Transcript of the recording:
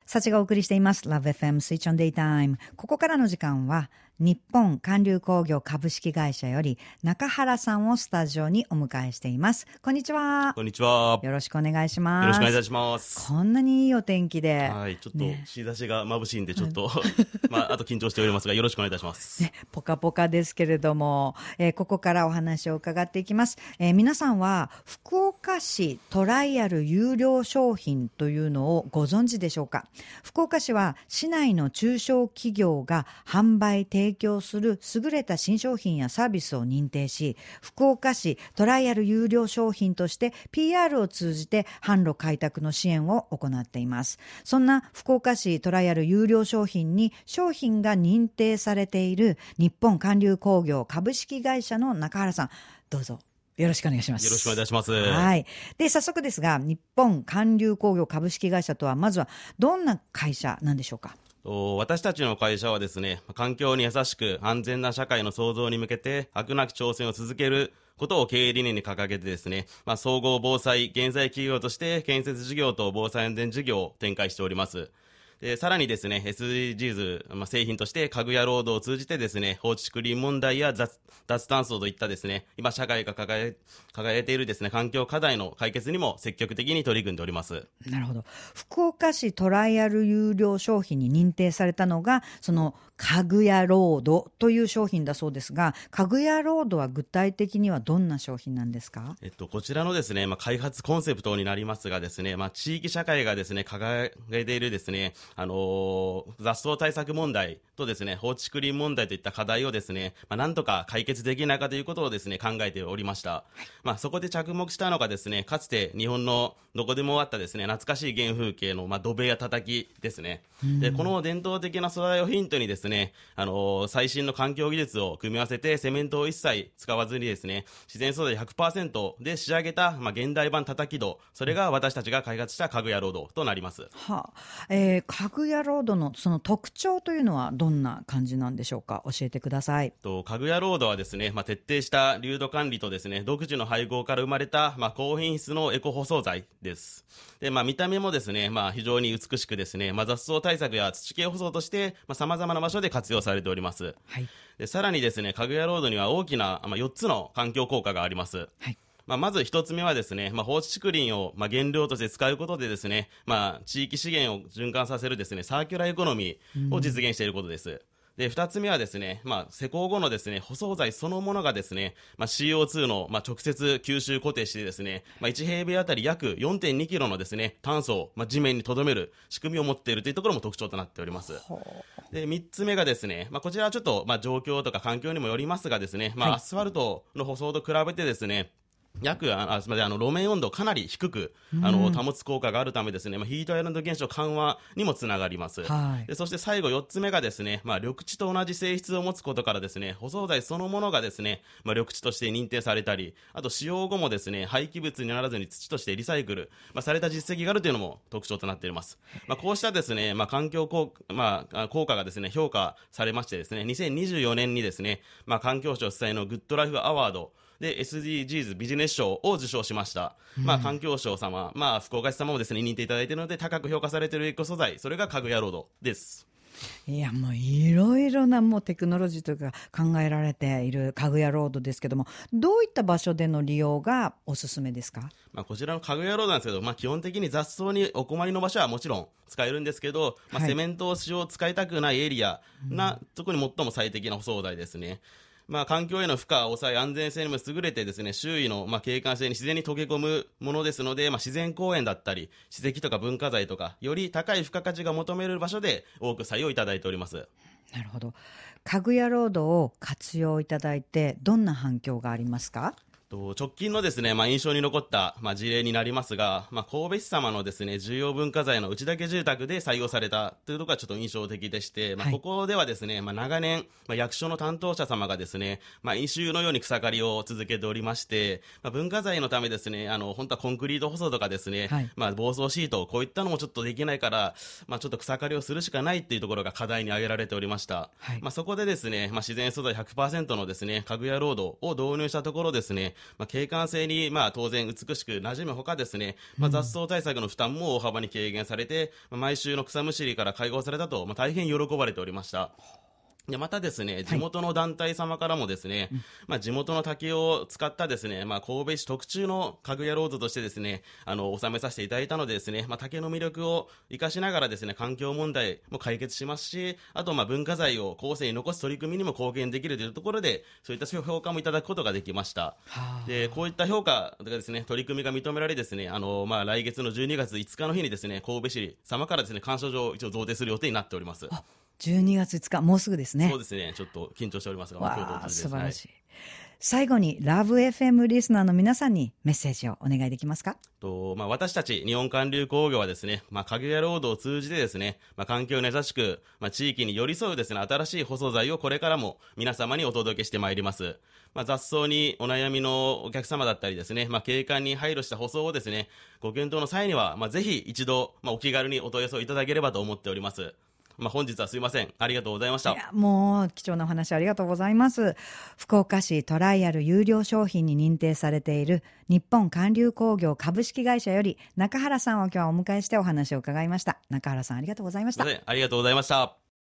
サチがお送りしています LoveFM Switch on Daytime。 ここからの時間は日本韓流工業株式会社より中原さんをスタジオにお迎えしています。こんにちは。 こんにちは。 よろしくお願いします。 よろしくお願いいたします。 こんなにいいお天気で、 はい、ちょっと日差しが眩しいんでちょっと、あと緊張しておりますがよろしくお願いいたします、 ポカポカですけれども、ここからお話を伺っていきます。皆さんは福岡市トライアル有料商品というのをご存知でしょうか。福岡市は市内の中小企業が販売提供する優れた新商品やサービスを認定し、福岡市トライアル有料商品として PR を通じて販路開拓の支援を行っています。そんな福岡市トライアル有料商品に商品が認定されている日本韓流工業株式会社の中原さん、どうぞよろしくお願いします。 よろしくお願いいたします。 はい。で、早速ですが、日本韓流工業株式会社とはまずはどんな会社なんでしょうか。 私たちの会社はですね、環境に優しく安全な社会の創造に向けて飽くなき挑戦を続けることを経営理念に掲げてですね、総合防災現在企業として建設事業と防災安全事業を展開しております。さらにですね SDGs、製品として家具や労働を通じてですね、放置竹林問題や脱炭素といったですね、今社会が抱えているですね環境課題の解決にも積極的に取り組んでおります。 なるほど。福岡市トライアル有料商品に認定されたのがその家具やロードという商品だそうですが、家具やロードは具体的にはどんな商品なんですか。 こちらのですね、開発コンセプトになりますがですね、地域社会がですね掲げているですね、雑草対策問題とですね、放置竹林問題といった課題をですね、なんとか解決できないかということをですね考えておりました。そこで着目したのがですね、かつて日本のどこでもあったですね懐かしい原風景の土塀や叩きですね。でこの伝統的な素材をヒントにですね、最新の環境技術を組み合わせてセメントを一切使わずにですね、自然素材 100% で仕上げた、現代版叩き戸、それが私たちが開発した家具やロードとなります。 家具やロードのその特徴というのはどんな感じなんでしょうか。教えてください。 家具やロードはですね、徹底した流度管理とですね、独自の配合から生まれた、高品質のエコ舗装材です。で、見た目もですね、非常に美しくですね、雑草対策や土系舗装として様々な場所で活用されております。 はい。 でさらにですね、家具やロードには大きな、4つの環境効果があります。はい。まず一つ目はですね、放置竹林を原料として使うことでですね、地域資源を循環させるですね、サーキュラーエコノミーを実現していることです。で二つ目はですね、施工後のですね舗装材そのものがですね、CO2 の直接吸収固定してですね、1平米あたり約 4.2 キロのですね炭素を、地面に留める仕組みを持っているというところも特徴となっております。で三つ目がですね、こちらはちょっと状況とか環境にもよりますがですね、アスファルトの舗装と比べてですね、路面温度をかなり低く保つ効果があるためですね、ヒートアイランド現象緩和にもつながります。でそして最後4つ目がですね、緑地と同じ性質を持つことからですね、舗装材そのものがですね、緑地として認定されたり、あと使用後もですね廃棄物にならずに土としてリサイクル、された実績があるというのも特徴となっています。こうしたですね、環境効果がですね評価されましてですね、2024年にですね、環境省主催のグッドライフアワードで SDGs ビジネス賞を受賞しました。環境省様、福岡市様もですね認定いただいているので高く評価されているエコ素材、それが家具やロードです。 いや、もういろいろなテクノロジーというか考えられている家具やロードですけども、どういった場所での利用がおすすめですか。 こちらの家具やロードなんですけど、基本的に雑草にお困りの場所はもちろん使えるんですけど、セメントを使いたくないエリアな、特に最も最適な舗装材ですね。環境への負荷を抑え安全性にも優れてですね、周囲の景観性に自然に溶け込むものですので、自然公園だったり史跡とか文化財とかより高い付加価値が求められる場所で多く採用いただいております。 なるほど。家具やロードを活用いただいてどんな反響がありますか。 直近のですね、印象に残った、事例になりますが、神戸市様のですね、重要文化財の内岳住宅で採用されたというところがちょっと印象的でして、ここではですね、長年、役所の担当者様がですね、飲酒のように草刈りを続けておりまして、文化財のためですね、本当はコンクリート舗装とかですね、防草シート、こういったのもちょっとできないから、ちょっと草刈りをするしかないっていうところが課題に挙げられておりました。そこでですね、自然素材 100% のですね、家具やロードを導入したところですね、 景観性に当然美しく馴染むほかですね、雑草対策の負担も大幅に軽減されて、毎週の草むしりから解放されたと、大変喜ばれておりました。でまたですね、地元の団体様からもですね、地元の竹を使ったですね、神戸市特注の家具屋ロードとしてですね、収めさせていただいたのでですね、竹の魅力を生かしながらですね、環境問題も解決しますし、あと文化財を後世に残す取り組みにも貢献できるというところで、そういった評価もいただくことができました。でこういった評価がですね、取り組みが認められですね、来月の12月5日の日にですね、神戸市様からですね、感謝状を一応贈呈する予定になっております。 12月5日、もうすぐですね。 そうですね、ちょっと緊張しておりますが、 わあ、素晴らしい。最後にラブ FM リスナーの皆さんにメッセージをお願いできますか。 私たち日本韓流工業はですね、家具屋ロードを通じてですね、環境に優しく、地域に寄り添うですね、新しい舗装材をこれからも皆様にお届けしてまいります。雑草にお悩みのお客様だったりですね、景観に配慮した舗装をですね、ご検討の際には、ぜひ一度、お気軽にお問い合わせをいただければと思っております。本日はすいません、ありがとうございました。 いや、もう貴重なお話ありがとうございます。福岡市トライアル有料商品に認定されている日本韓流工業株式会社より中原さんを今日はお迎えしてお話を伺いました。中原さん、ありがとうございました。 ありがとうございました。